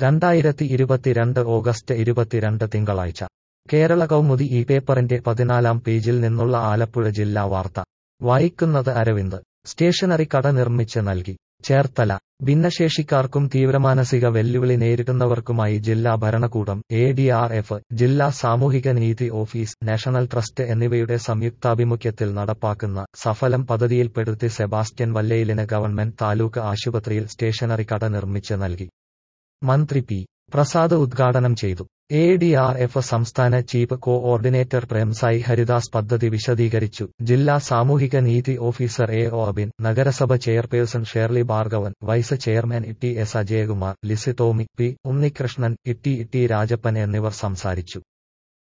2022 August 22 തിങ്കളാഴ്ച കേരള കൗമുദി ഈ പേപ്പറിന്റെ 14-ാം പേജിൽ നിന്നുള്ള ആലപ്പുഴ ജില്ലാ വാർത്ത വായിക്കുന്നത് അരവിന്ദ്. സ്റ്റേഷനറി കട നിർമ്മിച്ച് നൽകി. ചേർത്തല. ഭിന്നശേഷിക്കാർക്കും തീവ്രമാനസിക വെല്ലുവിളി നേരിടുന്നവർക്കുമായി ജില്ലാ ഭരണകൂടം, ADRF, ജില്ലാ സാമൂഹിക നീതി ഓഫീസ്, നാഷണൽ ട്രസ്റ്റ് എന്നിവയുടെ സംയുക്താഭിമുഖ്യത്തിൽ നടപ്പാക്കുന്ന സഫലം പദ്ധതിയിൽപ്പെടുത്തി സെബാസ്റ്റ്യൻ വല്ലയിലിന് ഗവൺമെന്റ് താലൂക്ക് ആശുപത്രിയിൽ സ്റ്റേഷനറി കട നിർമ്മിച്ച് നൽകി. മന്ത്രി പി. പ്രസാദ് ഉദ്ഘാടനം ചെയ്തു. ADRF സംസ്ഥാന ചീഫ് കോഓർഡിനേറ്റർ പ്രേംസായി ഹരിദാസ് പദ്ധതി വിശദീകരിച്ചു. ജില്ലാ സാമൂഹിക നീതി ഓഫീസർ AO അബിൻ, നഗരസഭ chairperson Shirley Bhargavan, vice chairman T. S. Ajayakumar, Lizy Tomy, P. Unnikrishnan, T. Rajappan എന്നിവർ സംസാരിച്ചു.